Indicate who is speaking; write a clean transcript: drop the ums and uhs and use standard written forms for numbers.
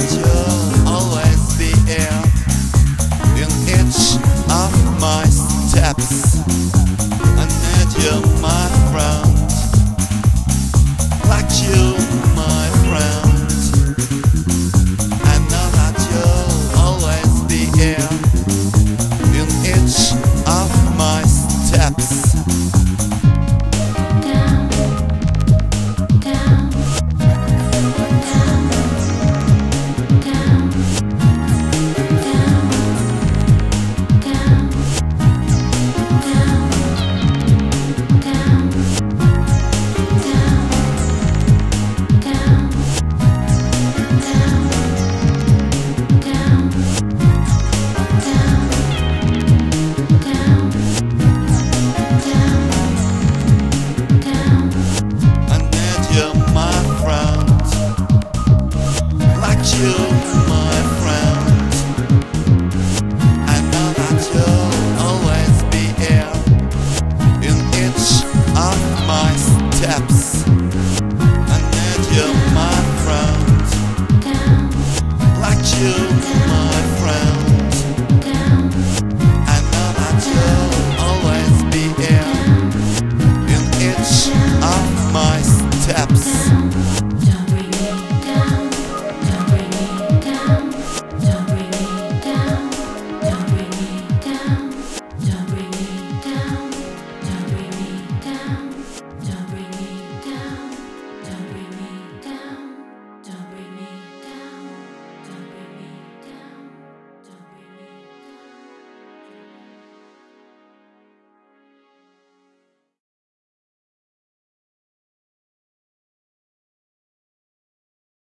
Speaker 1: that you'll always be here in each of my steps. I need you, my friend, like you, my friend. I know that you'll always be here in each of my steps. You, my friend, I know that you'll always be here in each of my steps. I need you, my friend, like you, my